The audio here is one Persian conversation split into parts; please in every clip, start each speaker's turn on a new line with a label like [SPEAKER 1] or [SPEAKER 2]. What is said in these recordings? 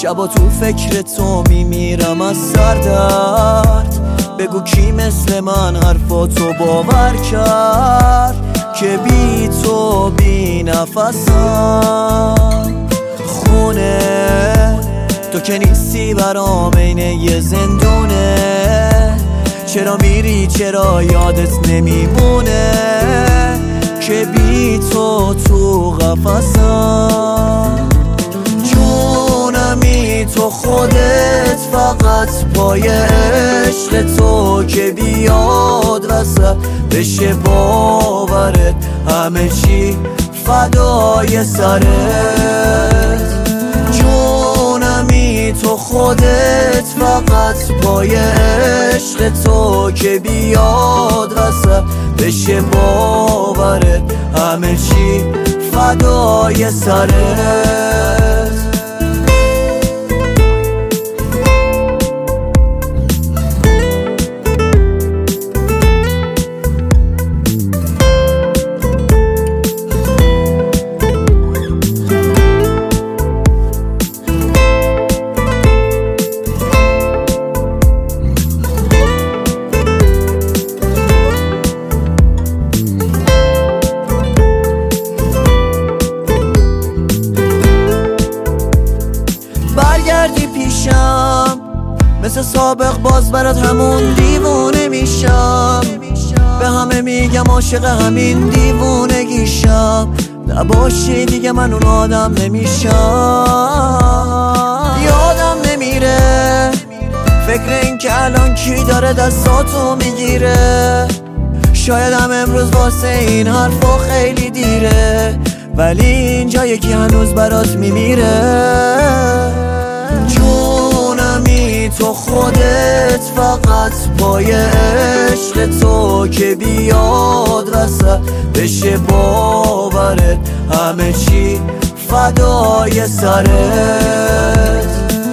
[SPEAKER 1] شبا تو فکر تو میمیرم از سردرد. بگو کی مثل من حرفاتو باور کرد که بی تو بی نفسم. خونه تو که نیستی برام عین یه زندونه. چرا میری چرا یادت نمیمونه که بی تو تو قفسم. جونمی تو خودت فقط پای عشق تو که بیاد وسط بشه باورت همه چی فدای سرت. جونمی تو خودت فقط پای عشق تو که بیاد وسط بشه باورت همه چی فدای سرت. برگردی پیشم مثل سابق باز برات همون دیوونه میشم. به همه میگم عاشق همین دیوونگیشم. نباشی دیگه من اون آدم نمیشم. یادم نمیره فکر این که الان کی داره دستاتو میگیره. شایدم امروز واسه این حرفا خیلی دیره، ولی اینجا یکی هنوز برات میمیره. جونمی تو خودت فقط پای عشق تو که بیاد وسط بشه باورت همه چی فدای سرت.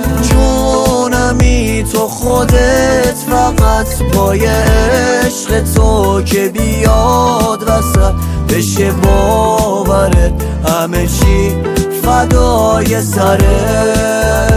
[SPEAKER 1] جونمی تو خودت فقط پای عشق تو که بیاد وسط بشه باورت همه چی فدای سرت.